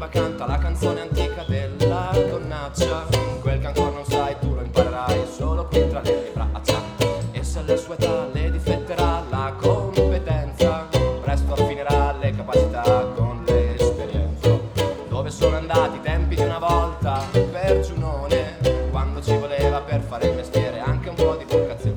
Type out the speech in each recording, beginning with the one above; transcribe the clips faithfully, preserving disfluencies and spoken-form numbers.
bimba canta la canzone antica della donnaccia, quel che ancora non sai tu lo imparerai solo qui tra le mie braccia. E se alla sua età le difetterà la competenza, presto affinerà le capacità con l'esperienza. Dove sono andati i tempi di una volta per Giunone, quando ci voleva per fare il mestiere anche un po' di vocazione.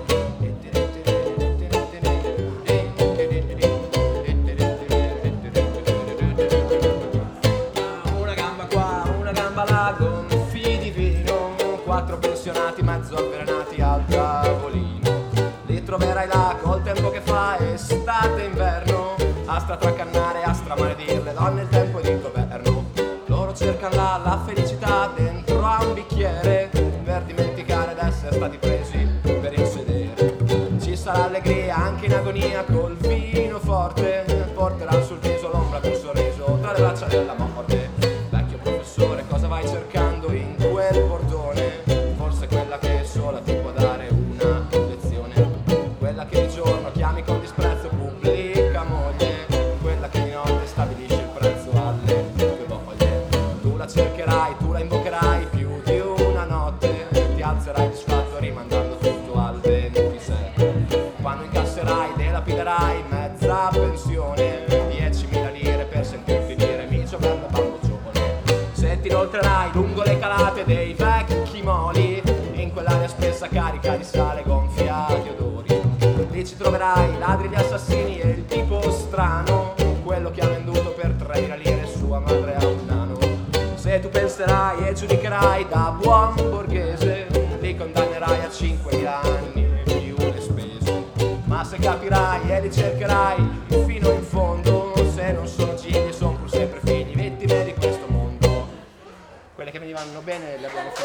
Una gamba qua, una gamba là, gonfi di vino, quattro pensionati mezzo avvelenati al tavolino. Li troverai là col tempo che fa estate e inverno, a stratracannare, a stramaledir le donne il tempo di governo. Loro cercano là la felicità dentro a un bicchiere, per dimenticare d'essere stati presi per il sedere. Ci sarà allegria anche in agonia col vino forte, porterà sul viso l'ombra di un sorriso tra le braccia della morte. Vecchio professore, cosa vai cercando in quel portone? Forse quella che sola ti può dare una lezione, quella che di giorno chiami con disprezzo pubblica moglie, quella che di notte stabilisce il prezzo alle tue voglie. Tu la cercherai, tu la invocherai più di una notte, ti alzerai disfatto rimandando tutto al ventisette. Quando incasserai, delapiderai mezza pensione, diecimila lire per sentirti dire micio bello bamboccione. Se ti inoltrerai lungo le calate dei vecchi moli, in quell'aria spessa carica di sale gonfia di odori, lì ci troverai i ladri, gli assassini e il tipo strano, quello che ha venduto per tremila lire sua madre a un nano. Se tu penserai e giudicherai da buon borghese, li condannerai a cinquemila anni più le spese. Ma se capirai e li cercherai fino in fondo, se non sono gigli, sono pur sempre figli, vittime di questo mondo. Quelle che venivano bene le abbiamo fatte.